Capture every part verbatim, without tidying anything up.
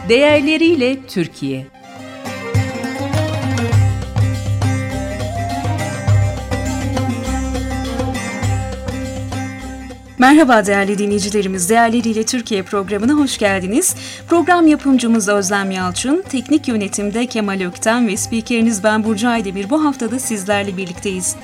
Değerleriyle Türkiye. Merhaba değerli dinleyicilerimiz, Değerleriyle Türkiye programına hoş geldiniz. Program yapımcımız Özlem Yalçın, teknik yönetimde Kemal Ökten ve spikeriniz ben Burcu Aydemir. Bu haftada sizlerle birlikteyiz.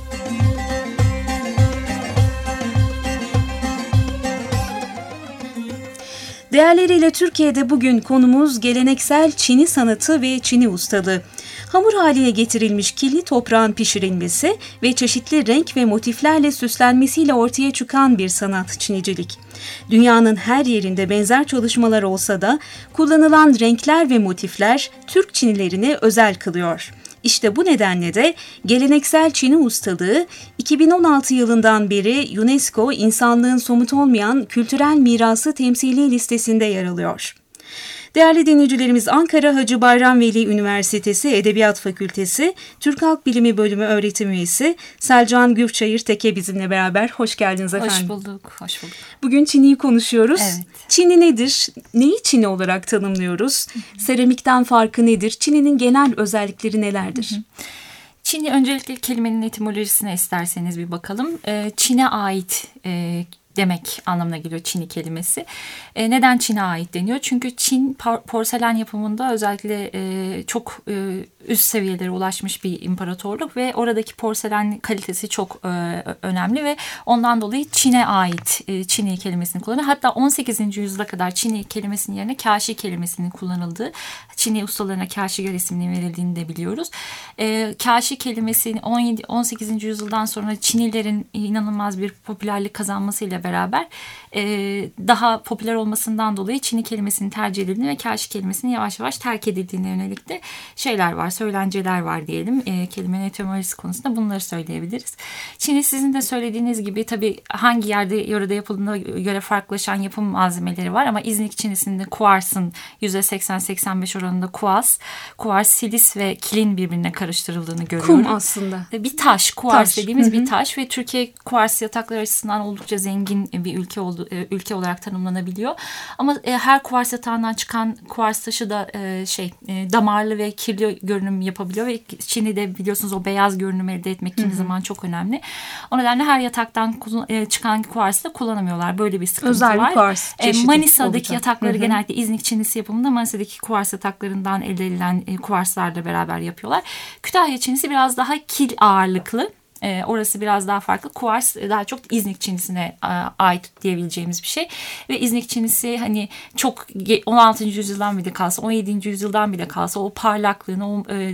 Değerleriyle Türkiye'de bugün konumuz geleneksel Çini sanatı ve Çini ustalığı. Hamur haline getirilmiş kirli toprağın pişirilmesi ve çeşitli renk ve motiflerle süslenmesiyle ortaya çıkan bir sanat Çinicilik. Dünyanın her yerinde benzer çalışmalar olsa da kullanılan renkler ve motifler Türk Çinilerini özel kılıyor. İşte bu nedenle de geleneksel Çini ustalığı iki bin on altı yılından beri UNESCO insanlığın somut olmayan kültürel mirası temsili listesinde yer alıyor. Değerli dinleyicilerimiz, Ankara Hacı Bayram Veli Üniversitesi Edebiyat Fakültesi Türk Halk Bilimi Bölümü öğretim üyesi Selcan Gürçayır Teke bizimle beraber. Hoş geldiniz efendim. Hoş bulduk, hoş bulduk. Bugün Çini'yi konuşuyoruz. Evet. Çini nedir? Neyi Çini olarak tanımlıyoruz? Hı hı. Seramikten farkı nedir? Çini'nin genel özellikleri nelerdir? Hı hı. Çini, öncelikle kelimenin etimolojisine isterseniz bir bakalım. Çin'e ait e, demek anlamına geliyor Çini kelimesi. E, neden Çin'e ait deniyor? Çünkü Çin porselen yapımında özellikle e, çok e, üst seviyelere ulaşmış bir imparatorluk ve oradaki porselen kalitesi çok e, önemli ve ondan dolayı Çin'e ait e, Çini kelimesini kullanıyor. Hatta on sekizinci yüzyıla kadar Çini kelimesinin yerine kaşi kelimesinin kullanıldığı, Çini ustalarına kaşigar isminin verildiğini de biliyoruz. E, kaşi kelimesi on yedi on sekizinci yüzyıldan sonra Çinilerin inanılmaz bir popülerlik kazanmasıyla beraber e, daha popüler olmasından dolayı Çini kelimesinin tercih edildiğini ve kaşi kelimesinin yavaş yavaş terk edildiğine yönelik de şeyler var, söylenceler var diyelim. E, kelimenin etimolojisi konusunda bunları söyleyebiliriz. Çini, sizin de söylediğiniz gibi tabii hangi yerde yörede yapıldığına göre farklılaşan yapım malzemeleri var ama İznik Çinisi'nde kuarsın yüzde seksen seksen beş oranında kuars, kuars, silis ve kilin birbirine karıştırıldığını görüyoruz. Kum aslında. Bir taş, kuars taş. dediğimiz Hı hı. bir taş ve Türkiye kuars yatakları açısından oldukça zengin bir ülke oldu, ülke olarak tanımlanabiliyor. Ama her kuars yatağından çıkan kuars taşı da şey damarlı ve kirli görünüm yapabiliyor ve Çin'de biliyorsunuz o beyaz görünüm elde etmek kimi zaman çok önemli. O nedenle her yataktan çıkan kuarsı da kullanamıyorlar. Böyle bir sıkıntı özel var. Bir kuars çeşidi Manisa'daki olacak. yatakları, hı hı, genellikle İznik Çinisi yapımında Manisa'daki kuars yataklarından elde edilen kuarslarla beraber yapıyorlar. Kütahya Çinisi biraz daha kil ağırlıklı. E, orası biraz daha farklı. Kuars daha çok İznik Çinisi'ne e, ait diyebileceğimiz bir şey. Ve İznik Çinisi hani çok on altıncı yüzyıldan bile kalsa, on yedinci yüzyıldan bile kalsa o parlaklığını, o e,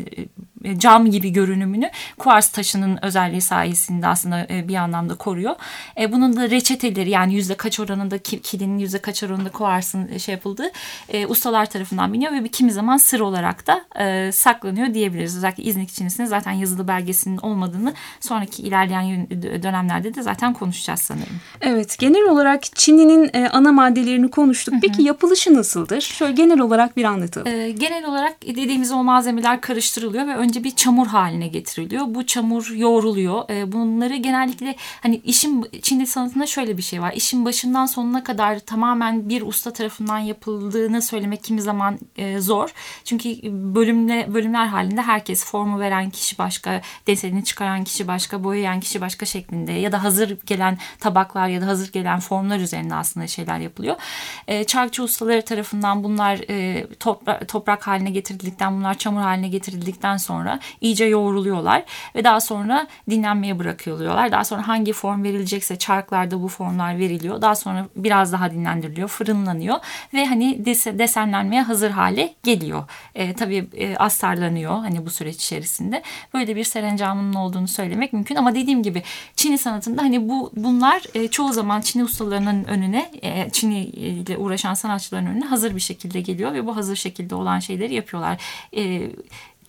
cam gibi görünümünü kuars taşının özelliği sayesinde aslında e, bir anlamda koruyor. E, bunun da reçeteleri, yani yüzde kaç oranında kilinin yüzde kaç oranında kuarsın şey yapıldığı e, ustalar tarafından biliniyor ve bir kimi zaman sır olarak da e, saklanıyor diyebiliriz. Özellikle İznik Çinisi'nin zaten yazılı belgesinin olmadığını sonraki ilerleyen dönemlerde de zaten konuşacağız sanırım. Evet, genel olarak Çini'nin e, ana maddelerini konuştuk. Hı hı. Peki yapılışı nasıldır? Şöyle genel olarak bir anlatalım. E, genel olarak dediğimiz o malzemeler karıştırılıyor ve önce bir çamur haline getiriliyor. Bu çamur yoğruluyor. E, bunları genellikle hani işin Çinli sanatında şöyle bir şey var. İşin başından sonuna kadar tamamen bir usta tarafından yapıldığını söylemek kimi zaman e, zor. Çünkü bölümle bölümler halinde herkes, formu veren kişi başka, desenini çıkaran kişi başka, boyayan kişi başka şeklinde ya da hazır gelen tabaklar ya da hazır gelen formlar üzerinde aslında şeyler yapılıyor. E, çarkçı ustaları tarafından bunlar e, topra- toprak haline getirildikten, bunlar çamur haline getirildikten sonra iyice yoğruluyorlar ve daha sonra dinlenmeye bırakılıyorlar. Daha sonra hangi form verilecekse çarklarda bu formlar veriliyor. Daha sonra biraz daha dinlendiriliyor, fırınlanıyor ve hani des- desenlenmeye hazır hale geliyor. E, tabii e, astarlanıyor hani bu süreç içerisinde. Böyle bir serencamının olduğunu söylemek mümkün ama dediğim gibi Çini sanatında hani bu bunlar e, çoğu zaman Çini ustalarının önüne, e, Çini ile uğraşan sanatçıların önüne hazır bir şekilde geliyor ve bu hazır şekilde olan şeyleri yapıyorlar. E,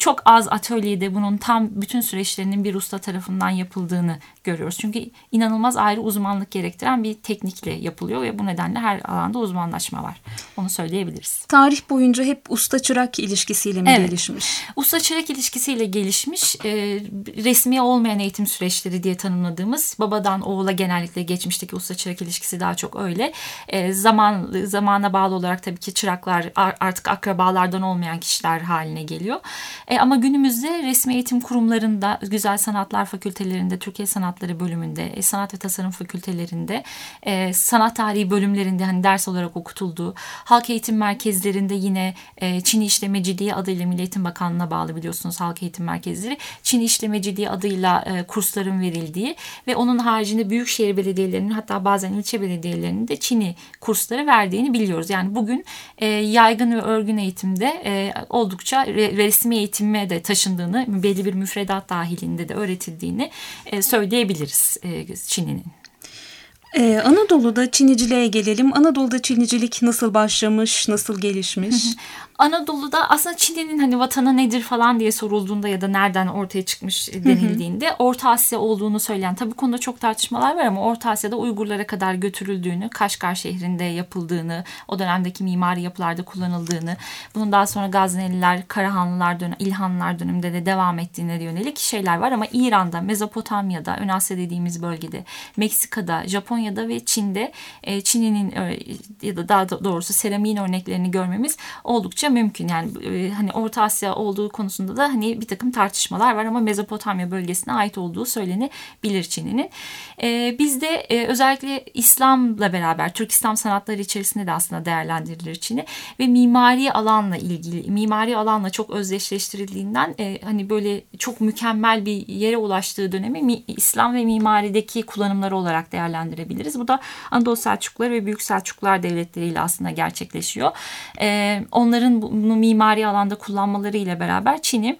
çok az atölyede bunun tam bütün süreçlerinin bir usta tarafından yapıldığını görüyoruz. Çünkü inanılmaz ayrı uzmanlık gerektiren bir teknikle yapılıyor ve bu nedenle her alanda uzmanlaşma var. Onu söyleyebiliriz. Tarih boyunca hep usta-çırak ilişkisiyle mi evet. gelişmiş? Usta-çırak ilişkisiyle gelişmiş. E, resmi olmayan eğitim süreçleri diye tanımladığımız, babadan oğula genellikle geçmişteki usta-çırak ilişkisi daha çok öyle. E, zaman zamana bağlı olarak tabii ki çıraklar artık akrabalardan olmayan kişiler haline geliyor. E, ama günümüzde resmi eğitim kurumlarında, Güzel Sanatlar Fakültelerinde, Türkiye Sanatları bölümünde, e, sanat ve tasarım fakültelerinde, e, sanat tarihi bölümlerinde hani ders olarak okutulduğu, halk eğitim merkezlerinde yine e, Çin İşlemeciliği adıyla Milli Eğitim Bakanlığı'na bağlı biliyorsunuz halk eğitim merkezleri. Çin İşlemeciliği adıyla e, kursların verildiği ve onun haricinde büyükşehir belediyelerinin, hatta bazen ilçe belediyelerinin de Çin'i kursları verdiğini biliyoruz. Yani bugün e, yaygın ve örgün eğitimde e, oldukça re, resmi eğitime de taşındığını, belli bir müfredat dahilinde de öğretildiğini e, söyleyebiliriz e, Çin'in. Ee, Anadolu'da Çiniciliğe gelelim. Anadolu'da Çinicilik nasıl başlamış, nasıl gelişmiş? Anadolu'da aslında Çin'in hani vatanı nedir falan diye sorulduğunda ya da nereden ortaya çıkmış denildiğinde Orta Asya olduğunu söyleyen, tabii konuda çok tartışmalar var ama Orta Asya'da Uygurlara kadar götürüldüğünü, Kaşgar şehrinde yapıldığını, o dönemdeki mimari yapılarda kullanıldığını, bunun daha sonra Gazneliler, Karahanlılar dönemi, İlhanlılar döneminde de devam ettiğine yönelik şeyler var ama İran'da, Mezopotamya'da, Ön Asya dediğimiz bölgede, Meksika'da, Japonya'da ve Çin'de Çin'in ya da daha doğrusu seramiğin örneklerini görmemiz oldukça mümkün. Yani e, hani Orta Asya olduğu konusunda da hani bir takım tartışmalar var ama Mezopotamya bölgesine ait olduğu söylenebilir Çin'in. E, bizde e, özellikle İslam'la beraber Türk İslam sanatları içerisinde de aslında değerlendirilir Çin'i ve mimari alanla ilgili, mimari alanla çok özdeşleştirildiğinden e, hani böyle çok mükemmel bir yere ulaştığı dönemi mi, İslam ve mimarideki kullanımları olarak değerlendirebiliriz. Bu da Anadolu Selçukluları ve Büyük Selçuklular devletleriyle aslında gerçekleşiyor. E, onların bunu mimari alanda kullanmaları ile beraber Çin'i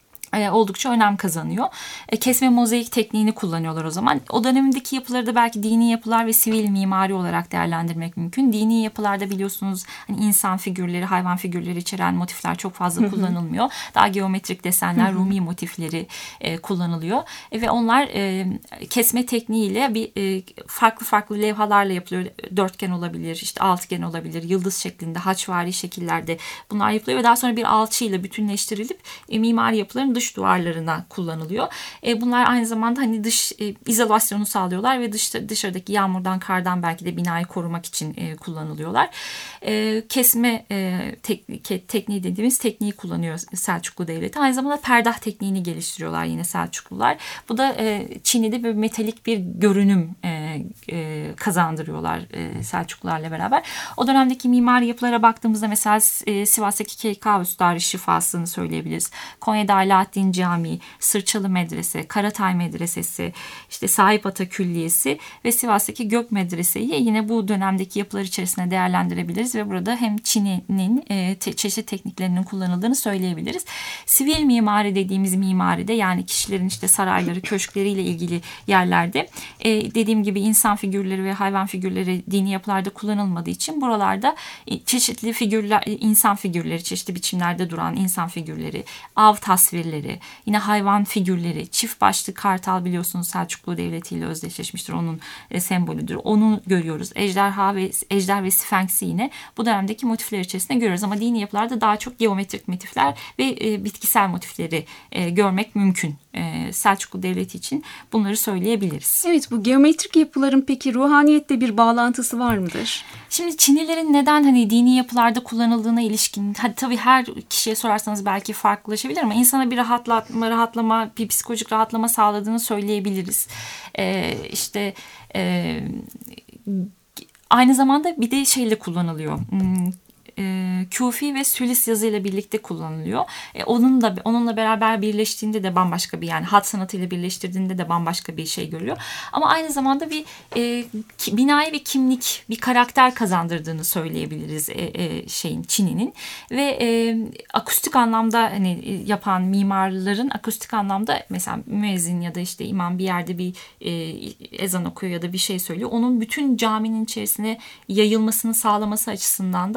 e, oldukça önem kazanıyor. E, kesme mozaik tekniğini kullanıyorlar o zaman. O dönemdeki yapıları da belki dini yapılar ve sivil mimari olarak değerlendirmek mümkün. Dini yapılarda biliyorsunuz hani insan figürleri, hayvan figürleri içeren motifler çok fazla Hı-hı. kullanılmıyor. Daha geometrik desenler, Hı-hı. Rumi motifleri e, kullanılıyor. E, ve onlar e, kesme tekniğiyle bir e, farklı farklı levhalarla yapılıyor. Dörtgen olabilir, işte altıgen olabilir, yıldız şeklinde, haçvari şekillerde bunlar yapılıyor ve daha sonra bir alçıyla bütünleştirilip e, mimari yapıların dış duvarlarına kullanılıyor. E, bunlar aynı zamanda hani dış e, izolasyonu sağlıyorlar ve dış, dışarıdaki yağmurdan, kardan belki de binayı korumak için e, kullanılıyorlar. E, kesme e, tek, tekniği dediğimiz tekniği kullanıyor Selçuklu Devleti. Aynı zamanda perdah tekniğini geliştiriyorlar yine Selçuklular. Bu da e, Çin'de bir metalik bir görünüm e, e, kazandırıyorlar e, Selçuklularla beraber. O dönemdeki mimari yapılara baktığımızda mesela e, Sivas'taki Keykavus Darüşşifası'nı söyleyebiliriz. Konya'da Alaaddin Camii, Sırçalı Medrese, Karatay Medresesi, işte Sahip Ata Külliyesi ve Sivas'taki Gök Medrese'yi yine bu dönemdeki yapılar içerisinde değerlendirebiliriz ve burada hem Çin'in e, te, çeşitli tekniklerinin kullanıldığını söyleyebiliriz. Sivil mimari dediğimiz mimaride, yani kişilerin işte sarayları, köşkleriyle ilgili yerlerde e, dediğim gibi insan figürleri ve hayvan figürleri dini yapılarda kullanılmadığı için buralarda e, çeşitli figürler, insan figürleri, çeşitli biçimlerde duran insan figürleri, av tasvirleri, yine hayvan figürleri, çift başlı kartal biliyorsunuz Selçuklu Devleti ile özdeşleşmiştir. Onun e, sembolüdür. Onu görüyoruz. Ejderha ve ejder ve sfenksi yine bu dönemdeki motifler içerisinde görüyoruz. Ama dini yapılarda daha çok geometrik motifler ve e, bitkisel motifleri e, görmek mümkün. E, Selçuklu Devleti için bunları söyleyebiliriz. Evet, bu geometrik yapıların peki ruhaniyette bir bağlantısı var mıdır? Şimdi Çinlilerin neden hani dini yapılarda kullanıldığına ilişkin, hadi tabii her kişiye sorarsanız belki farklılaşabilir ama insana bir rahatlama, rahatlama, bir psikolojik rahatlama sağladığını söyleyebiliriz. Ee, işte e, aynı zamanda bir de şeyle kullanılıyor. Hmm, Küfi ve Sülis yazıyla birlikte kullanılıyor. E, onun da onunla beraber birleştiğinde de bambaşka bir, yani hat sanatıyla birleştirdiğinde de bambaşka bir şey görüyor. Ama aynı zamanda bir e, ki, binaya bir kimlik, bir karakter kazandırdığını söyleyebiliriz e, e, şeyin Çin'in ve e, akustik anlamda hani yapan mimarların akustik anlamda mesela müezzin ya da işte imam bir yerde bir e, ezan okuyor ya da bir şey söylüyor. Onun bütün caminin içerisine yayılmasını sağlaması açısından da o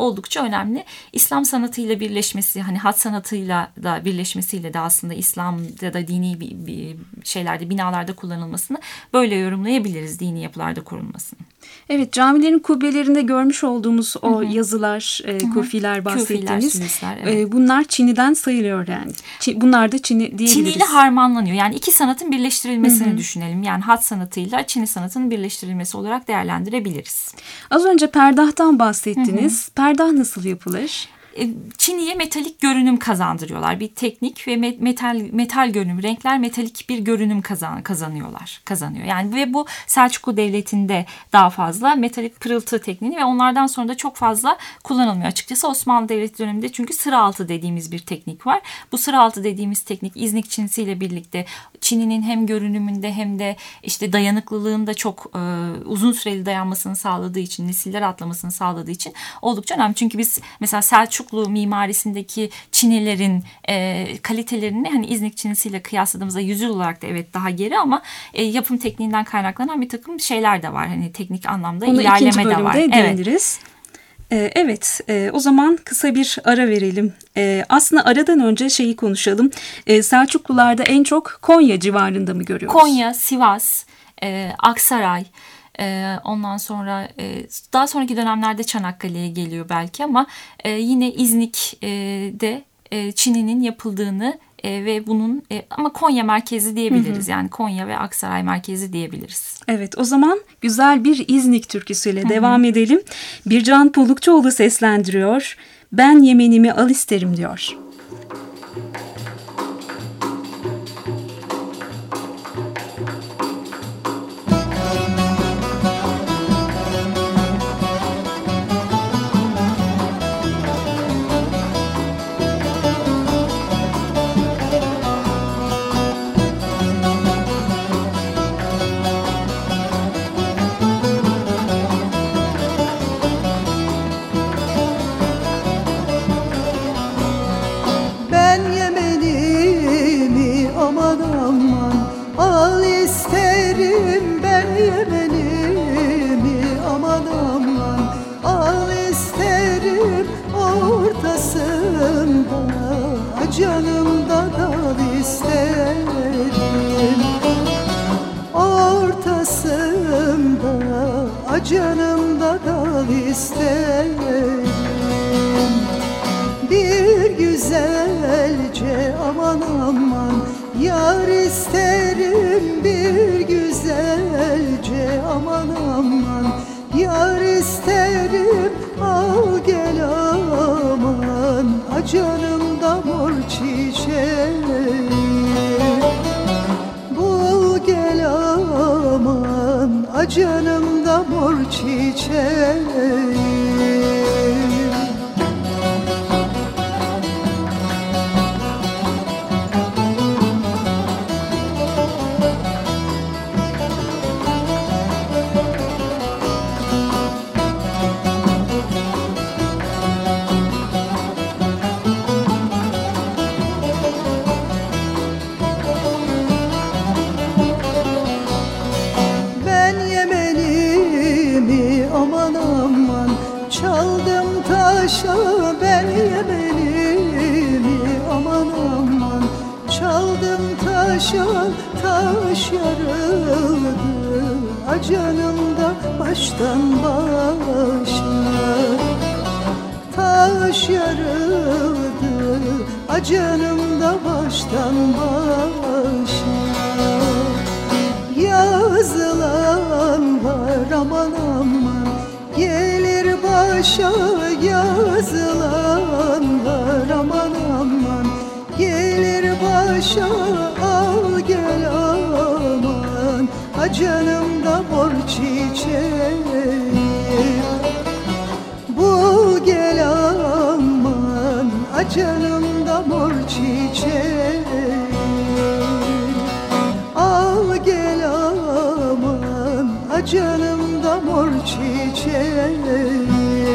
oldukça önemli. İslam sanatıyla birleşmesi, hani hat sanatıyla da birleşmesiyle de aslında İslam'da da dini bir, bir şeylerde, binalarda kullanılmasını böyle yorumlayabiliriz, dini yapılarda korunmasını. Evet, camilerin kubbelerinde görmüş olduğumuz o hı hı. yazılar, e, kufiler bahsettiğimiz, Küfiler, evet. e, bunlar Çini'den sayılıyor yani. Çin, bunlar da Çini diyebiliriz. Çini'yle harmanlanıyor. Yani iki sanatın birleştirilmesini hı hı. düşünelim. Yani hat sanatıyla Çini sanatının birleştirilmesi olarak değerlendirebiliriz. Az önce perdahtan bahsettiniz. Hı hı. Perdah nasıl yapılır? Çini'ye metalik görünüm kazandırıyorlar. Bir teknik ve metal metal görünüm, renkler metalik bir görünüm kazan, kazanıyorlar. Kazanıyor. Yani ve bu Selçuklu Devleti'nde daha fazla metalik pırıltı tekniğini ve onlardan sonra da çok fazla kullanılmıyor. Açıkçası Osmanlı Devleti döneminde çünkü sıra altı dediğimiz bir teknik var. Bu sıra altı dediğimiz teknik İznik çinisiyle birlikte Çini'nin hem görünümünde hem de işte dayanıklılığında çok e, uzun süreli dayanmasını sağladığı için, nesiller atlamasını sağladığı için oldukça önemli. Çünkü biz mesela Selçuk mimarisindeki Çinilerin e, kalitelerini hani İznik Çinisiyle kıyasladığımızda yüzyıl olarak da evet daha geri ama e, yapım tekniğinden kaynaklanan bir takım şeyler de var. Hani teknik anlamda onu ilerleme de var. Onu ikinci bölümde değiniriz. Evet, ee, evet e, o zaman kısa bir ara verelim. E, aslında aradan önce şeyi konuşalım. E, Selçuklularda en çok Konya civarında mı görüyoruz? Konya, Sivas, e, Aksaray. Ondan sonra daha sonraki dönemlerde Çanakkale'ye geliyor belki ama yine İznik'de Çini'nin yapıldığını ve bunun ama Konya merkezi diyebiliriz. Hı hı. Yani Konya ve Aksaray merkezi diyebiliriz. Evet, o zaman güzel bir İznik türküsüyle hı hı. devam edelim. Bircan Pulukçuoğlu seslendiriyor. Ben Yemenimi al isterim diyor. Canımda dal isterim. Bir güzelce aman aman yar isterim. Bir güzelce aman aman yar isterim. Al gel aman canımda mor çiçeğim. Bul gel aman canımda mor çiçeğim. Ben Yemenimi aman aman çaldım taşa, taş yarıldı canımda baştan başa. Taş yarıldı canımda baştan başa. Yazılan var aman aman gelir başa, yazılan var aman aman gelir başa. Al gel aman canımda mor çiçeğim. Bul gel aman canımda mor çiçeğim. Al gel aman canımda mor çiçeğim.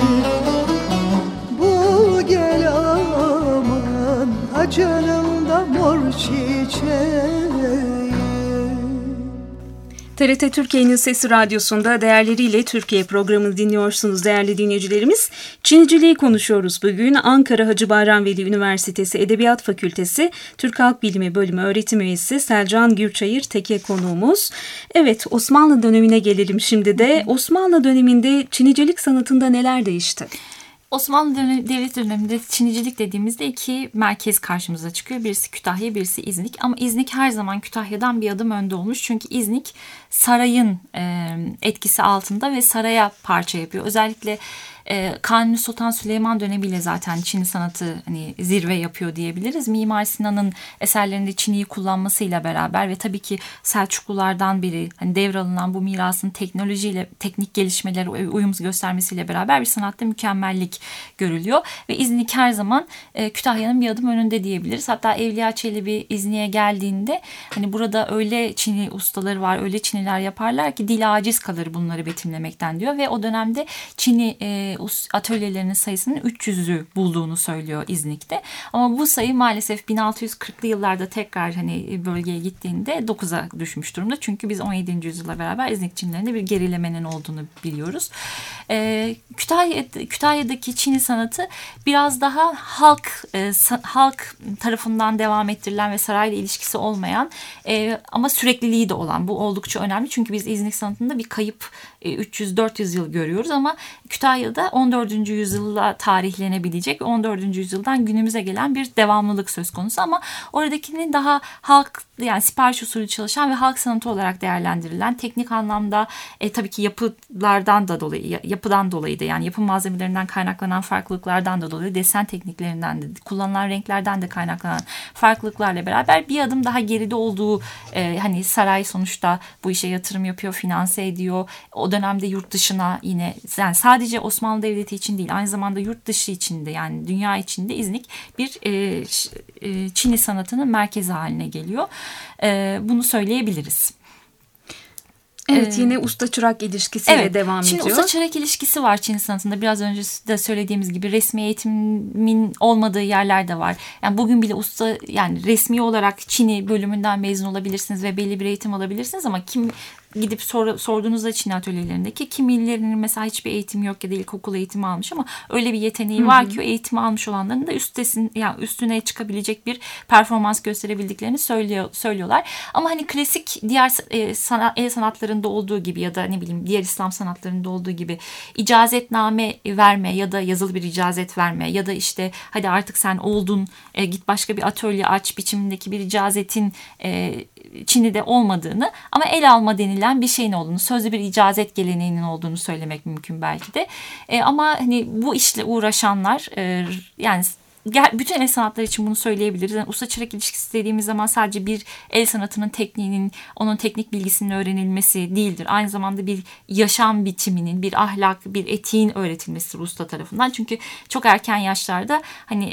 Bul gel aman canımda mor çiçeğim. T R T Türkiye'nin Sesi Radyosu'nda Değerleriyle Türkiye programını dinliyorsunuz değerli dinleyicilerimiz. Çiniciliği konuşuyoruz bugün. Ankara Hacı Bayramveli Üniversitesi Edebiyat Fakültesi Türk Halk Bilimi Bölümü öğretim üyesi Selcan Gürçayır Teke konuğumuz. Evet, Osmanlı dönemine gelelim şimdi de. Osmanlı döneminde Çinicilik sanatında neler değişti? Osmanlı Devlet döneminde Çinicilik dediğimizde iki merkez karşımıza çıkıyor. Birisi Kütahya, birisi İznik. Ama İznik her zaman Kütahya'dan bir adım önde olmuş. Çünkü İznik sarayın etkisi altında ve saraya parça yapıyor. Özellikle Kanuni Sultan Süleyman dönemiyle zaten Çini sanatı hani zirve yapıyor diyebiliriz. Mimar Sinan'ın eserlerinde Çini'yi kullanmasıyla beraber ve tabii ki Selçuklulardan biri hani devralınan bu mirasın teknolojiyle, teknik gelişmeleri uyum göstermesiyle beraber bir sanatta mükemmellik görülüyor. Ve İznik her zaman e, Kütahya'nın bir adım önünde diyebiliriz. Hatta Evliya Çelebi İznik'e geldiğinde hani burada öyle Çini ustaları var, öyle Çiniler yaparlar ki dil aciz kalır bunları betimlemekten diyor. Ve o dönemde Çini e, atölyelerinin sayısının üç yüzü bulduğunu söylüyor İznik'te. Ama bu sayı maalesef bin altı yüz kırklı yıllarda tekrar hani bölgeye gittiğinde dokuza düşmüş durumda. Çünkü biz on yedinci yüzyılla beraber İznik Çinilerinde bir gerilemenin olduğunu biliyoruz. Ee, Kütahya, Kütahya'daki Çini sanatı biraz daha halk e, halk tarafından devam ettirilen ve sarayla ilişkisi olmayan e, ama sürekliliği de olan, bu oldukça önemli. Çünkü biz İznik sanatında bir kayıp e, üç yüz dört yüz yıl görüyoruz ama Kütahya'da on dördüncü yüzyılla tarihlenebilecek, on dördüncü yüzyıldan günümüze gelen bir devamlılık söz konusu ama oradakinin daha halk, yani sipariş usulü çalışan ve halk sanatı olarak değerlendirilen, teknik anlamda e, tabii ki yapılardan da dolayı, yapıdan dolayı da, yani yapı malzemelerinden kaynaklanan farklılıklardan da dolayı, desen tekniklerinden de, kullanılan renklerden de kaynaklanan farklılıklarla beraber bir adım daha geride olduğu, e, hani saray sonuçta bu işe yatırım yapıyor, finanse ediyor. O dönemde yurt dışına yine, yani sadece Osmanlı Devleti için değil, aynı zamanda yurt dışı içinde, yani dünya içinde İznik bir e, e, Çini sanatının merkezi haline geliyor. E, bunu söyleyebiliriz. Evet, yine usta-çırak ilişkisiyle evet, devam Şimdi ediyor. Şimdi usta-çırak ilişkisi var Çin sanatında. Biraz önce de söylediğimiz gibi resmi eğitimin olmadığı yerler de var. Yani bugün bile usta, yani resmi olarak Çin'i bölümünden mezun olabilirsiniz ve belli bir eğitim alabilirsiniz ama kim gidip sor, sorduğunuzda Çin atölyelerindeki kimilerinin mesela hiçbir eğitim yok ya da ilkokul eğitimi almış ama öyle bir yeteneği var ki o eğitimi almış olanların da üstesin, yani üstüne çıkabilecek bir performans gösterebildiklerini söylüyor, söylüyorlar. Ama hani klasik diğer e, sanat, el sanatlarında olduğu gibi ya da ne bileyim diğer İslam sanatlarında olduğu gibi icazetname verme ya da yazılı bir icazet verme ya da işte hadi artık sen oldun, e, git başka bir atölye aç biçimindeki bir icazetin e, Çin'de olmadığını ama el alma denilen bir şeyin olduğunu, sözlü bir icazet geleneğinin olduğunu söylemek mümkün belki de. E, ama hani bu işle uğraşanlar e, yani bütün el sanatları için bunu söyleyebiliriz. Yani usta-çırak ilişkisi dediğimiz zaman sadece bir el sanatının tekniğinin, onun teknik bilgisinin öğrenilmesi değildir. Aynı zamanda bir yaşam biçiminin, bir ahlak, bir etiğin öğretilmesidir usta tarafından. Çünkü çok erken yaşlarda hani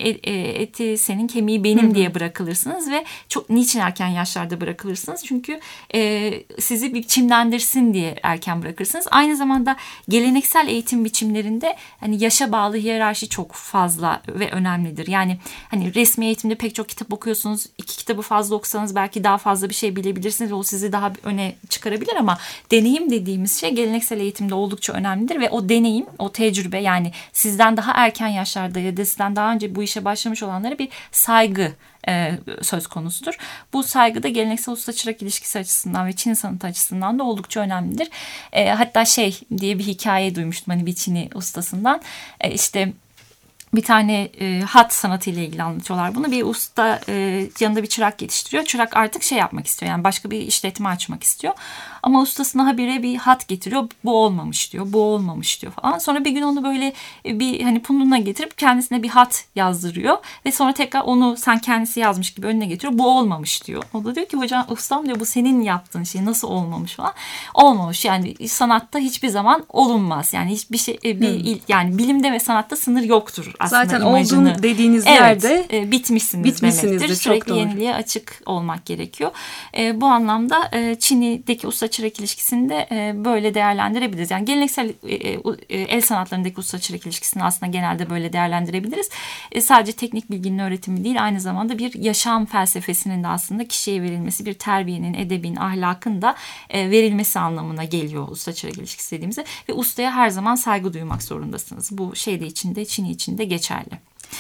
eti senin, kemiği benim hı hı. diye bırakılırsınız ve çok niçin erken yaşlarda bırakılırsınız? Çünkü e, sizi biçimlendirsin diye erken bırakırsınız. Aynı zamanda geleneksel eğitim biçimlerinde hani yaşa bağlı hiyerarşi çok fazla ve önemlidir. Yani hani resmi eğitimde pek çok kitap okuyorsunuz. İki kitabı fazla okusanız belki daha fazla bir şey bilebilirsiniz. O sizi daha öne çıkarabilir ama deneyim dediğimiz şey geleneksel eğitimde oldukça önemlidir ve o deneyim, o tecrübe, yani sizden daha erken yaşlarda ya da sizden daha önce bu işe başlamış olanlara bir saygı e, söz konusudur. Bu saygı da geleneksel usta-çırak ilişkisi açısından ve Çin sanatı açısından da oldukça önemlidir. E, hatta şey diye bir hikaye duymuştum hani bir Çin'i ustasından. E, işte bir tane e, hat sanatıyla ilgili anlatıyorlar bunu. Bir usta e, yanında bir çırak yetiştiriyor. Çırak artık şey yapmak istiyor, yani başka bir işletme açmak istiyor. Ama ustasına habire bir hat getiriyor. Bu olmamış diyor, bu olmamış diyor falan. Sonra bir gün onu böyle bir hani punduna getirip kendisine bir hat yazdırıyor. Ve sonra tekrar onu sen kendisi yazmış gibi önüne getiriyor. Bu olmamış diyor. O da diyor ki hocam, ustam diyor, bu senin yaptığın şey, nasıl olmamış falan. Olmamış, yani sanatta hiçbir zaman olunmaz. Yani hiçbir şey bir hmm. yani bilimde ve sanatta sınır yoktur aslında zaten imajını. oldum dediğiniz evet, yerde e, bitmişsiniz, bitmişsinizdir. demektir. Sürekli yeniliğe açık olmak gerekiyor. E, bu anlamda e, Çin'deki usta-çırak ilişkisinde e, böyle değerlendirebiliriz. Yani geleneksel e, e, el sanatlarındaki usta-çırak ilişkisini aslında genelde böyle değerlendirebiliriz. E, sadece teknik bilginin öğretimi değil, aynı zamanda bir yaşam felsefesinin de aslında kişiye verilmesi, bir terbiyenin, edebin, ahlakın da e, verilmesi anlamına geliyor usta-çırak ilişkisi dediğimizde. Ve ustaya her zaman saygı duymak zorundasınız. Bu şey de içinde, Çin içinde geçerli.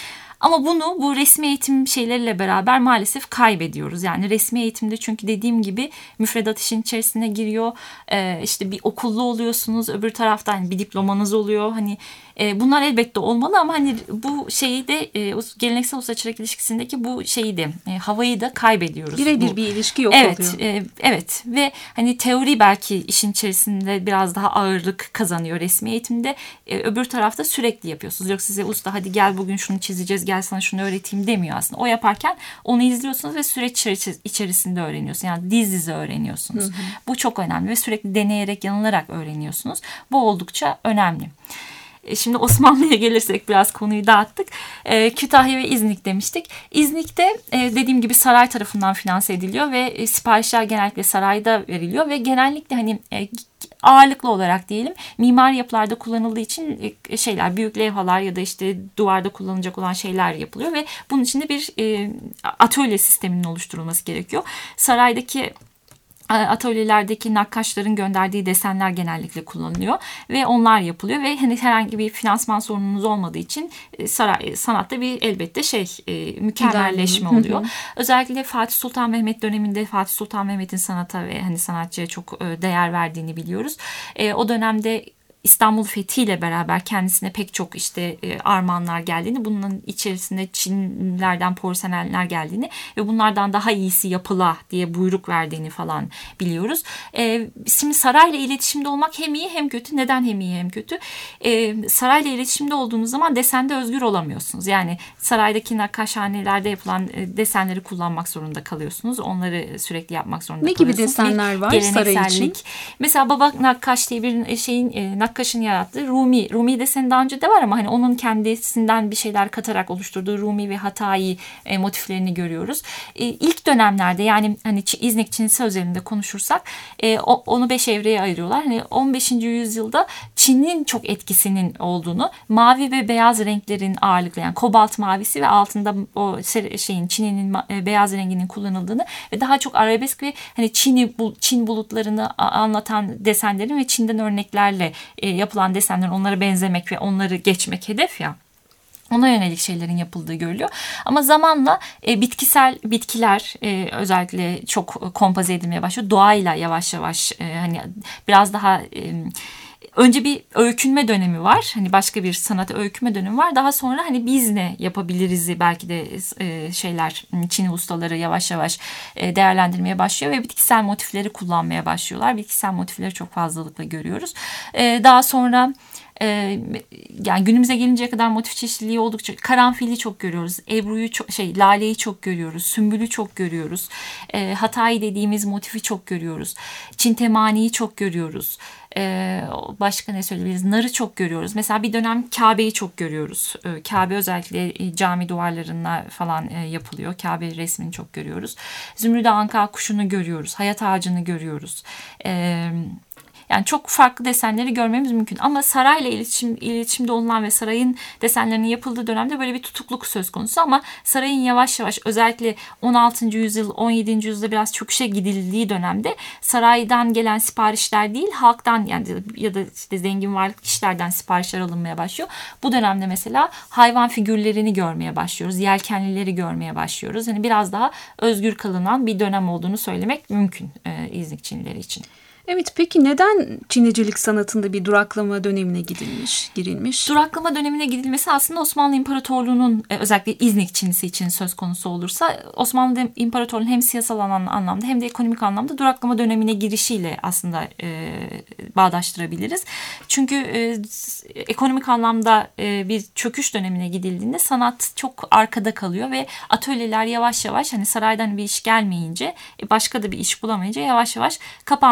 Ama bunu bu resmi eğitim şeyleriyle beraber maalesef kaybediyoruz. Yani resmi eğitimde, çünkü dediğim gibi müfredat işin içerisine giriyor. Ee, işte bir okullu oluyorsunuz, öbür taraftan yani bir diplomanız oluyor. Hani e, bunlar elbette olmalı ama hani bu şeyi de e, geleneksel usta-çırak ilişkisindeki bu şeyi de e, havayı da kaybediyoruz. Birebir bu. bir ilişki yok evet, oluyor. E, evet ve hani teori belki işin içerisinde biraz daha ağırlık kazanıyor resmi eğitimde. E, öbür tarafta sürekli yapıyorsunuz. Yok size usta hadi gel bugün şunu çizeceğiz, gel sana şunu öğreteyim demiyor aslında. O yaparken onu izliyorsunuz ve süreç içerisinde öğreniyorsunuz. Yani diz dize öğreniyorsunuz. Hı hı. Bu çok önemli ve sürekli deneyerek, yanılarak öğreniyorsunuz. Bu oldukça önemli. Şimdi Osmanlı'ya gelirsek biraz konuyu dağıttık. E, Kütahya ve İznik demiştik. İznik'te e, dediğim gibi saray tarafından finanse ediliyor ve e, siparişler genellikle sarayda veriliyor ve genellikle hani e, ağırlıklı olarak diyelim mimari yapılarda kullanıldığı için e, şeyler, büyük levhalar ya da işte duvarda kullanılacak olan şeyler yapılıyor ve bunun için de bir e, atölye sisteminin oluşturulması gerekiyor. Saraydaki atölyelerdeki nakkaşların gönderdiği desenler genellikle kullanılıyor ve onlar yapılıyor ve hani herhangi bir finansman sorununuz olmadığı için saray, sanatta bir elbette şey e, mükemmelleşme oluyor. Özellikle Fatih Sultan Mehmet döneminde Fatih Sultan Mehmet'in sanata ve hani sanatçıya çok değer verdiğini biliyoruz. E, o dönemde İstanbul fethiyle beraber kendisine pek çok işte e, armağanlar geldiğini, bunun içerisinde Çinlerden porselenler geldiğini ve bunlardan daha iyisi yapıla diye buyruk verdiğini falan biliyoruz. E, şimdi sarayla iletişimde olmak hem iyi hem kötü. Neden hem iyi hem kötü? E, sarayla iletişimde olduğunuz zaman desende özgür olamıyorsunuz. Yani saraydaki nakkaşhanelerde yapılan e, desenleri kullanmak zorunda kalıyorsunuz. Onları sürekli yapmak zorunda ne kalıyorsunuz. Ne gibi desenler bir var saray için? Mesela Baba Nakkaş diye bir şeyin e, Nakkaş'ın yarattığı Rumi. Rumi deseni daha önce de var ama hani onun kendisinden bir şeyler katarak oluşturduğu Rumi ve Hatayi e, motiflerini görüyoruz. E, ilk dönemlerde yani hani İznik Çinisi özelinde konuşursak e, o, onu beş evreye ayırıyorlar. Hani on beşinci yüzyılda Çin'in çok etkisinin olduğunu, mavi ve beyaz renklerin ağırlıklı yani kobalt mavisi ve altında o şeyin Çin'in e, beyaz renginin kullanıldığını ve daha çok arabesk ve hani Çin'i Çin bulutlarını anlatan desenlerin ve Çin'den örneklerle e, yapılan desenlerin onlara benzemek ve onları geçmek hedef ya. Ona yönelik şeylerin yapıldığı görülüyor. Ama zamanla e, bitkisel bitkiler e, özellikle çok kompoze edilmeye başlıyor. Doğayla yavaş yavaş e, hani biraz daha e, önce bir öykünme dönemi var. Hani başka bir sanata öykünme dönemi var. Daha sonra hani biz ne yapabiliriz'i belki de e, şeyler Çin ustaları yavaş yavaş e, değerlendirmeye başlıyor ve bitkisel motifleri kullanmaya başlıyorlar. Bitkisel motifleri çok fazlalıkla görüyoruz. E, daha sonra Ee, yani günümüze gelinceye kadar motif çeşitliliği oldukça, karanfili çok görüyoruz, ebruyu çok, şey laleyi çok görüyoruz, sümbülü çok görüyoruz, ee, Hatayi dediğimiz motifi çok görüyoruz, Çintemani'yi çok görüyoruz. Ee, başka ne söyleyebiliriz? Narı çok görüyoruz. Mesela bir dönem Kabe'yi çok görüyoruz. Ee, Kabe özellikle cami duvarlarına falan e, yapılıyor. Kabe resmini çok görüyoruz. Zümrüt anka kuşunu görüyoruz. Hayat ağacını görüyoruz. Ee, Yani çok farklı desenleri görmemiz mümkün. Ama sarayla iletişim, iletişimde olunan ve sarayın desenlerinin yapıldığı dönemde böyle bir tutukluk söz konusu. Ama sarayın yavaş yavaş özellikle on altıncı yüzyıl, on yedinci yüzyılda biraz çöküşe gidildiği dönemde saraydan gelen siparişler değil, halktan yani ya da işte zengin varlıklı kişilerden siparişler alınmaya başlıyor. Bu dönemde mesela hayvan figürlerini görmeye başlıyoruz. Yelkenlileri görmeye başlıyoruz. Yani biraz daha özgür kalınan bir dönem olduğunu söylemek mümkün e, İznik Çinlileri için. Evet, peki neden Çinicilik sanatında bir duraklama dönemine gidilmiş, girilmiş? Duraklama dönemine gidilmesi aslında Osmanlı İmparatorluğu'nun özellikle İznik Çinisi için söz konusu olursa Osmanlı İmparatorluğu'nun hem siyasal anlamda hem de ekonomik anlamda duraklama dönemine girişiyle aslında e, bağdaştırabiliriz. Çünkü e, ekonomik anlamda e, bir çöküş dönemine gidildiğinde sanat çok arkada kalıyor ve atölyeler yavaş yavaş hani saraydan bir iş gelmeyince başka da bir iş bulamayınca yavaş yavaş kapanmaya başlıyor.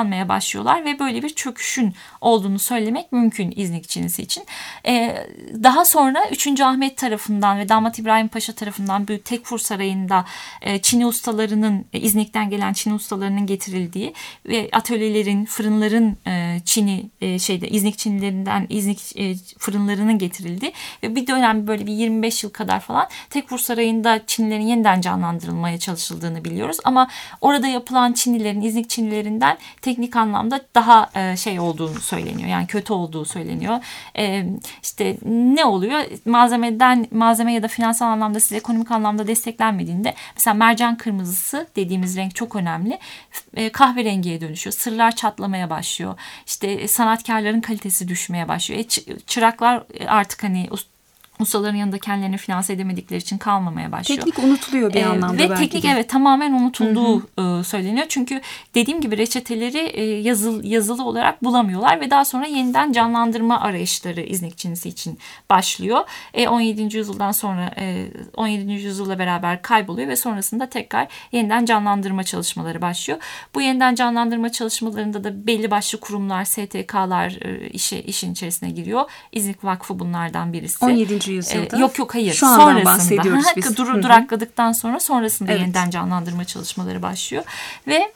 başlıyorlar ve böyle bir çöküşün olduğunu söylemek mümkün İznik Çinisi için. Ee, daha sonra üçüncü Ahmet tarafından ve Damat İbrahim Paşa tarafından Büyük Tekfur Sarayı'nda e, Çini ustalarının, e, İznik'ten gelen Çini ustalarının getirildiği ve atölyelerin, fırınların e, Çini e, şeyde İznik Çinilerinden İznik e, fırınlarının getirildiği ve bir dönem böyle bir yirmi beş yıl kadar falan Tekfur Sarayı'nda Çinilerin yeniden canlandırılmaya çalışıldığını biliyoruz. Ama orada yapılan Çinilerin, İznik Çinilerinden teknik anlamda daha e, şey olduğunu söyleniyor. Yani kötü olduğu söyleniyor. E, işte ne oluyor? Malzemeden, malzeme ya da finansal anlamda size ekonomik anlamda desteklenmediğinde mesela mercan kırmızısı dediğimiz renk çok önemli. E, kahverengiye dönüşüyor. Sırlar çatlamaya başlıyor. İşte sanatkarların kalitesi düşmeye başlıyor. E, çıraklar artık hani ustaların yanında kendilerini finanse edemedikleri için kalmamaya başlıyor. Teknik unutuluyor bir ee, anlamda ve belki teknik de. Evet tamamen unutulduğu hı hı. söyleniyor. Çünkü dediğim gibi reçeteleri yazılı, yazılı olarak bulamıyorlar ve daha sonra yeniden canlandırma arayışları İznik Çinisi için başlıyor. on yedinci yüzyıldan sonra on yedinci yüzyılla beraber kayboluyor ve sonrasında tekrar yeniden canlandırma çalışmaları başlıyor. Bu yeniden canlandırma çalışmalarında da belli başlı kurumlar, S T K'lar işe, işin içerisine giriyor. İznik Vakfı bunlardan birisi. on yedinci yüzyılda. Ee, yok yok hayır. Şu andan bahsediyoruz biz. Dur, durakladıktan sonra sonrasında evet. yeniden canlandırma çalışmaları başlıyor. Ve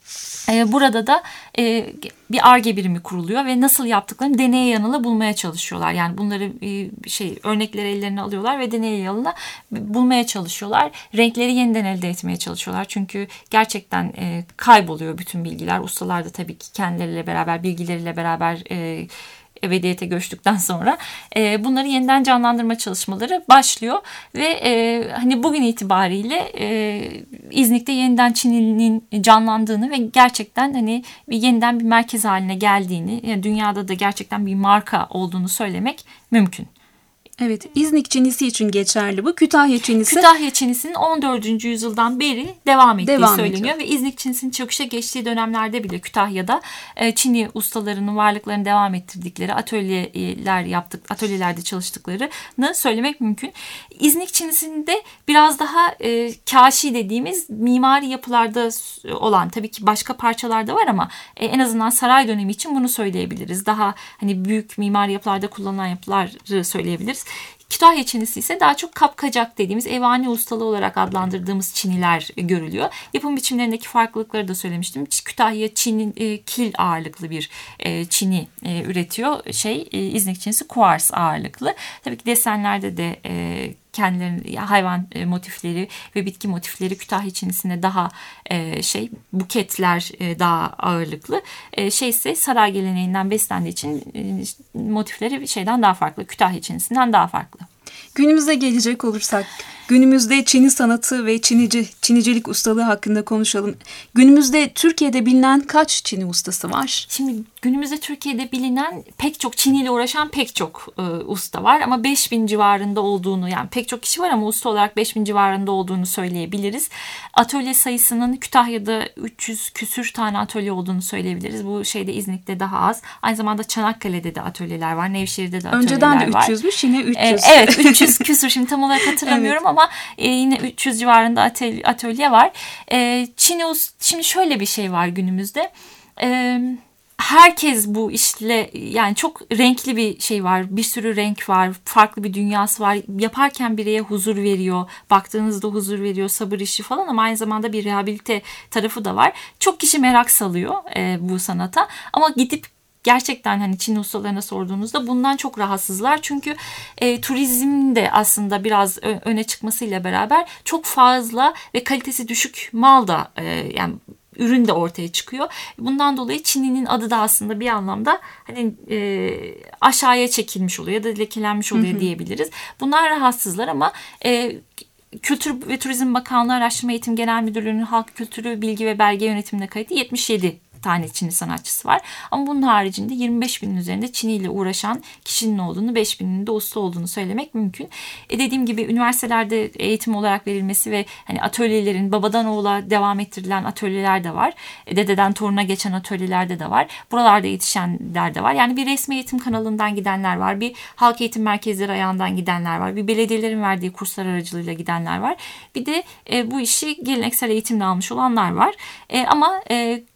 e, burada da e, bir Ar-Ge birimi kuruluyor ve nasıl yaptıklarını deneye yanıla bulmaya çalışıyorlar. Yani bunları e, şey örnekleri ellerine alıyorlar ve deneye yanıla bulmaya çalışıyorlar. Renkleri yeniden elde etmeye çalışıyorlar. Çünkü gerçekten e, kayboluyor bütün bilgiler. Ustalar da tabii ki kendileriyle beraber, bilgileriyle beraber e, ebediyete göçtükten sonra e, bunları yeniden canlandırma çalışmaları başlıyor ve e, hani bugün itibariyle e, İznik'te yeniden Çinili'nin canlandığını ve gerçekten hani bir yeniden bir merkez haline geldiğini, yani dünyada da gerçekten bir marka olduğunu söylemek mümkün. Evet, İznik Çinisi için geçerli bu. Kütahya Çinisi. Kütahya Çinisi'nin on dördüncü yüzyıldan beri devam ettiği devam söyleniyor. ediyor. Ve İznik Çinisi'nin çöküşe geçtiği dönemlerde bile Kütahya'da Çinli ustalarının varlıklarını devam ettirdikleri atölyeler yaptık, atölyelerde çalıştıklarını söylemek mümkün. İznik Çinisi'nde biraz daha e, kaşi dediğimiz mimari yapılarda olan, tabii ki başka parçalar da var ama e, en azından saray dönemi için bunu söyleyebiliriz. Daha hani büyük mimari yapılarda kullanılan yapıları söyleyebiliriz. Kütahya Çinisi ise daha çok kapkacak dediğimiz evani ustalığı olarak adlandırdığımız çiniler görülüyor. Yapım biçimlerindeki farklılıkları da söylemiştim. Kütahya Çin'in e, kil ağırlıklı bir e, çini e, üretiyor. Şey e, İznik Çinisi kuars ağırlıklı. Tabii ki desenlerde de e, kendilerinin hayvan motifleri ve bitki motifleri Kütahya Çinisi'ne daha e, şey buketler e, daha ağırlıklı. E, şeyse saray geleneğinden beslendiği için e, motifleri bir şeyden daha farklı. Kütahya Çinisi'nden daha farklı. Günümüze gelecek olursak, günümüzde Çini sanatı ve Çinici, Çinicilik ustalığı hakkında konuşalım. Günümüzde Türkiye'de bilinen kaç Çini ustası var? Şimdi günümüzde Türkiye'de bilinen pek çok Çini ile uğraşan pek çok e, usta var. Ama beş bin civarında olduğunu, yani pek çok kişi var ama usta olarak beş bin civarında olduğunu söyleyebiliriz. Atölye sayısının Kütahya'da üç yüz küsür tane atölye olduğunu söyleyebiliriz. Bu şeyde İznik'te daha az. Aynı zamanda Çanakkale'de de atölyeler var. Nevşehir'de de atölyeler Önceden var. Önceden de üç yüzmüş, yine üç yüz. E, evet üç yüz küsür, şimdi tam olarak hatırlamıyorum evet. Ama e, yine üç yüz civarında atölye, atölye var. E, Çini, şimdi şöyle bir şey var günümüzde. E, herkes bu işle, yani çok renkli bir şey var. Bir sürü renk var. Farklı bir dünyası var. Yaparken bireye huzur veriyor. Baktığınızda huzur veriyor. Sabır işi falan ama aynı zamanda bir rehabilite tarafı da var. Çok kişi merak salıyor e, bu sanata. Ama gidip gerçekten hani Çin ustalarına sorduğunuzda bundan çok rahatsızlar. Çünkü e, turizm de aslında biraz öne çıkmasıyla beraber çok fazla ve kalitesi düşük mal da e, yani ürün de ortaya çıkıyor. Bundan dolayı Çin'in adı da aslında bir anlamda hani e, aşağıya çekilmiş oluyor ya da lekelenmiş oluyor hı hı. diyebiliriz. Bunlar rahatsızlar ama e, Kültür ve Turizm Bakanlığı Araştırma Eğitim Genel Müdürlüğü'nün Halk Kültürü Bilgi ve Belge Yönetimine kayıtlı yetmiş yedi tane Çinli sanatçısı var. Ama bunun haricinde yirmi beş binin üzerinde Çini ile uğraşan kişinin olduğunu, beş bininin de usta olduğunu söylemek mümkün. E dediğim gibi üniversitelerde eğitim olarak verilmesi ve hani atölyelerin babadan oğula devam ettirilen atölyeler de var. E dededen toruna geçen atölyelerde de var. Buralarda yetişenler de var. Yani bir resmi eğitim kanalından gidenler var. Bir halk eğitim merkezleri ayağından gidenler var. Bir belediyelerin verdiği kurslar aracılığıyla gidenler var. Bir de e, bu işi geleneksel eğitimle almış olanlar var. E, ama e, bu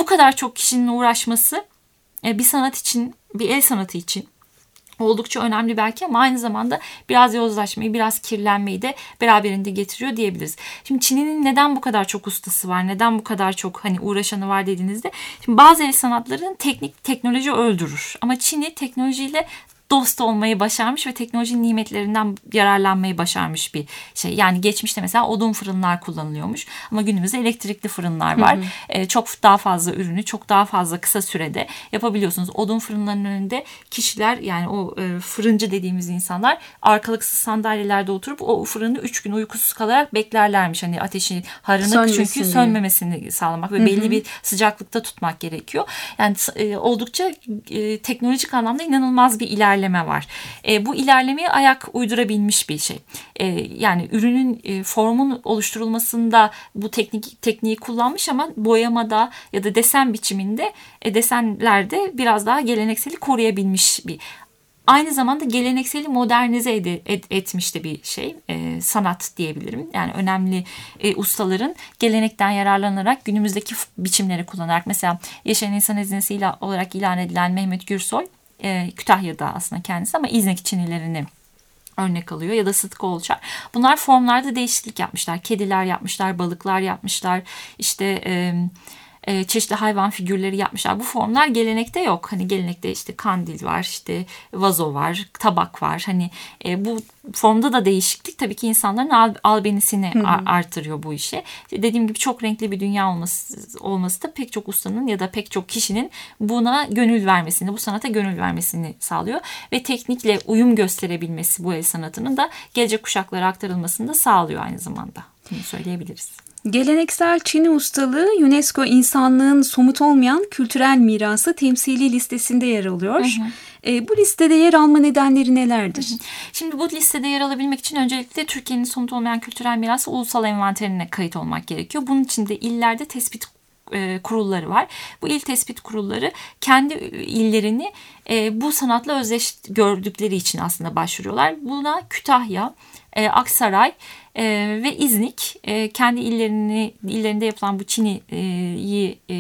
kadar çok kişinin uğraşması e, bir sanat için, bir el sanatı için oldukça önemli belki, ama aynı zamanda biraz yozlaşmayı, biraz kirlenmeyi de beraberinde getiriyor diyebiliriz. Şimdi Çin'in neden bu kadar çok ustası var, neden bu kadar çok hani uğraşanı var dediğinizde, şimdi bazı el sanatların teknik teknoloji öldürür, ama Çin'i teknolojiyle dost olmayı başarmış ve teknolojinin nimetlerinden yararlanmayı başarmış bir şey. Yani geçmişte mesela odun fırınlar kullanılıyormuş ama günümüzde elektrikli fırınlar var. Hı hı. Ee, çok daha fazla ürünü çok daha fazla kısa sürede yapabiliyorsunuz. Odun fırınlarının önünde kişiler, yani o e, fırıncı dediğimiz insanlar arkalıksız sandalyelerde oturup o fırını üç gün uykusuz kalarak beklerlermiş. Hani ateşi harını Sönmesin çünkü diye. sönmemesini sağlamak ve hı hı. belli bir sıcaklıkta tutmak gerekiyor. Yani e, oldukça e, teknolojik anlamda inanılmaz bir ilerleme var. E, bu ilerlemeye ayak uydurabilmiş bir şey. E, yani ürünün e, formun oluşturulmasında bu teknik tekniği kullanmış, ama boyamada ya da desen biçiminde e, desenlerde biraz daha gelenekseli koruyabilmiş bir. Aynı zamanda gelenekseli modernize ed- ed- etmiş de bir şey, e, sanat diyebilirim. Yani önemli e, ustaların gelenekten yararlanarak günümüzdeki biçimleri kullanarak, mesela yaşayan insan hazinesi ila- olarak ilan edilen Mehmet Gürsoy, E, Kütahya'da aslında kendisi, ama İznik Çinilerini örnek alıyor, ya da Sıtkı Olçar. Bunlar formlarda değişiklik yapmışlar. Kediler yapmışlar, balıklar yapmışlar, işte e, e, çeşitli hayvan figürleri yapmışlar. Bu formlar gelenekte yok. Hani gelenekte işte kandil var, işte vazo var, tabak var. Hani e, bu formda da değişiklik tabii ki insanların al, albenisini hı hı. artırıyor bu işe. Dediğim gibi çok renkli bir dünya olması, olması da pek çok ustanın ya da pek çok kişinin buna gönül vermesini, bu sanata gönül vermesini sağlıyor. Ve teknikle uyum gösterebilmesi bu el sanatının da gelecek kuşaklara aktarılmasını da sağlıyor aynı zamanda. Bunu söyleyebiliriz. Geleneksel Çini ustalığı UNESCO insanlığın somut olmayan kültürel mirası temsili listesinde yer alıyor. Hı hı. E, bu listede yer alma nedenleri nelerdir? Hı hı. Şimdi bu listede yer alabilmek için öncelikle Türkiye'nin somut olmayan kültürel mirası ulusal envanterine kayıt olmak gerekiyor. Bunun için de illerde tespit e, kurulları var. Bu il tespit kurulları kendi illerini e, bu sanatla özdeş gördükleri için aslında başvuruyorlar. Buna Kütahya, e, Aksaray e, ve İznik e, kendi illerini illerinde yapılan bu Çini'yi e,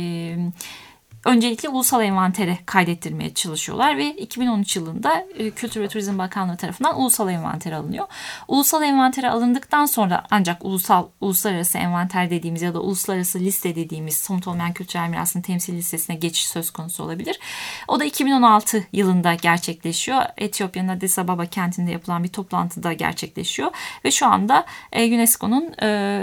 öncelikle ulusal envantere kaydettirmeye çalışıyorlar ve iki bin on üç yılında Kültür ve Turizm Bakanlığı tarafından ulusal envantere alınıyor. Ulusal envantere alındıktan sonra ancak ulusal uluslararası envanter dediğimiz ya da uluslararası liste dediğimiz somut olmayan kültürel mirasın temsil listesine geçiş söz konusu olabilir. O da iki bin on altı yılında gerçekleşiyor. Etiyopya'nın Addis Ababa kentinde yapılan bir toplantıda gerçekleşiyor ve şu anda UNESCO'nun e,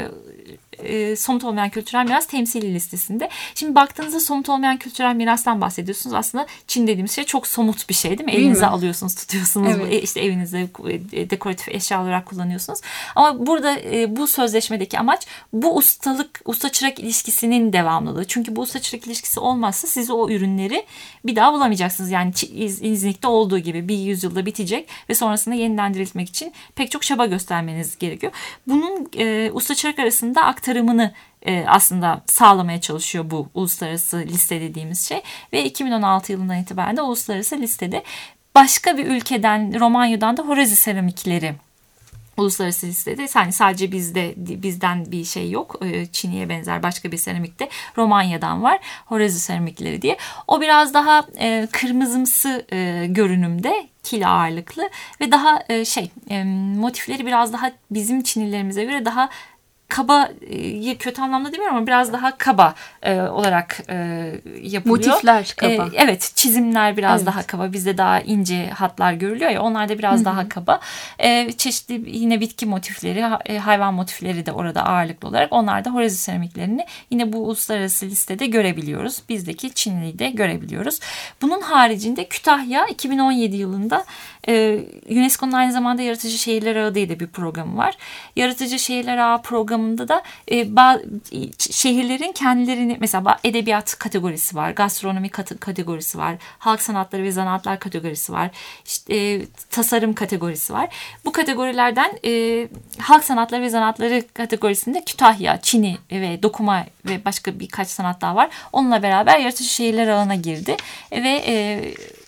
E, somut olmayan kültürel miras temsili listesinde. Şimdi baktığınızda somut olmayan kültürel mirastan bahsediyorsunuz. Aslında Çin dediğimiz şey çok somut bir şey değil mi? Değil Elinize mi? alıyorsunuz, tutuyorsunuz. Evet. İşte evinizde dekoratif eşya olarak kullanıyorsunuz. Ama burada e, bu sözleşmedeki amaç bu ustalık, usta-çırak ilişkisinin devamlılığı. Çünkü bu usta-çırak ilişkisi olmazsa siz o ürünleri bir daha bulamayacaksınız. Yani İz, İznik'te olduğu gibi bir yüzyılda bitecek ve sonrasında yeniden diriltmek için pek çok çaba göstermeniz gerekiyor. Bunun e, usta-çırak arasında aktarımını e, aslında sağlamaya çalışıyor bu uluslararası liste dediğimiz şey. Ve iki bin on altı yılından itibaren de uluslararası listede başka bir ülkeden, Romanya'dan da Horazi seramikleri uluslararası listede. Yani sadece bizde bizden bir şey yok. Çin'e benzer başka bir seramikte Romanya'dan var. Horazi seramikleri diye. O biraz daha e, kırmızımsı e, görünümde, kil ağırlıklı ve daha e, şey e, motifleri biraz daha bizim Çinlilerimize göre daha kaba, kötü anlamda demiyorum ama biraz daha kaba e, olarak e, yapılıyor. Motifler kaba. E, evet, çizimler biraz evet. daha kaba. Bizde daha ince hatlar görülüyor ya, onlar da biraz Hı-hı. daha kaba. E, çeşitli yine bitki motifleri, hayvan motifleri de orada ağırlıklı olarak. Onlar da Horazi seramiklerini yine bu uluslararası listede görebiliyoruz. Bizdeki Çinli'yi de görebiliyoruz. Bunun haricinde Kütahya iki bin on yedi yılında e, UNESCO'nun aynı zamanda Yaratıcı Şehirler Ağı diye de bir programı var. Yaratıcı Şehirler Ağı programı da e, ba- şehirlerin kendilerini, mesela edebiyat kategorisi var, gastronomi kat- kategorisi var, halk sanatları ve zanaatlar kategorisi var, işte, e, tasarım kategorisi var. Bu kategorilerden e, halk sanatları ve zanaatları kategorisinde Kütahya, Çini ve dokuma ve başka birkaç sanat daha var. Onunla beraber Yaratıcı Şehirler Ağı'na girdi ve e,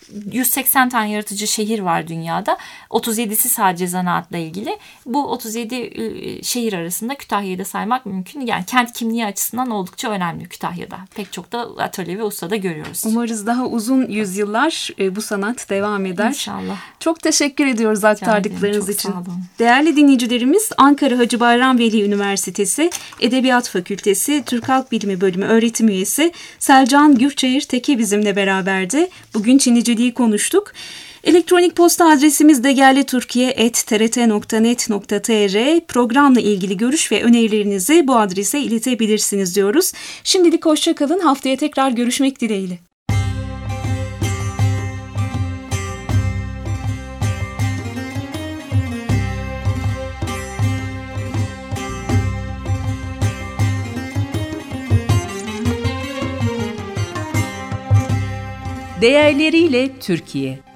yüz seksen tane yaratıcı şehir var dünyada. otuz yedisi sadece zanaatla ilgili. Bu otuz yedi şehir arasında Kütahya'yı da saymak mümkün. Yani kent kimliği açısından oldukça önemli Kütahya'da. Pek çok da atölye ve ustada görüyoruz. Umarız daha uzun yüzyıllar bu sanat devam eder. İnşallah. Çok teşekkür ediyoruz aktardıklarınız Çok için. sağ olun. Değerli dinleyicilerimiz, Ankara Hacı Bayram Veli Üniversitesi Edebiyat Fakültesi Türk Halk Bilimi Bölümü öğretim üyesi Selcan Gürçayır Teke bizimle beraberdi. Bugün Çiniciliği konuştuk. Elektronik posta adresimiz degerliturkiye at t r t nokta net nokta t r. Programla ilgili görüş ve önerilerinizi bu adrese iletebilirsiniz diyoruz. Şimdilik hoşça kalın. Haftaya tekrar görüşmek dileğiyle. Değerleriyle Türkiye.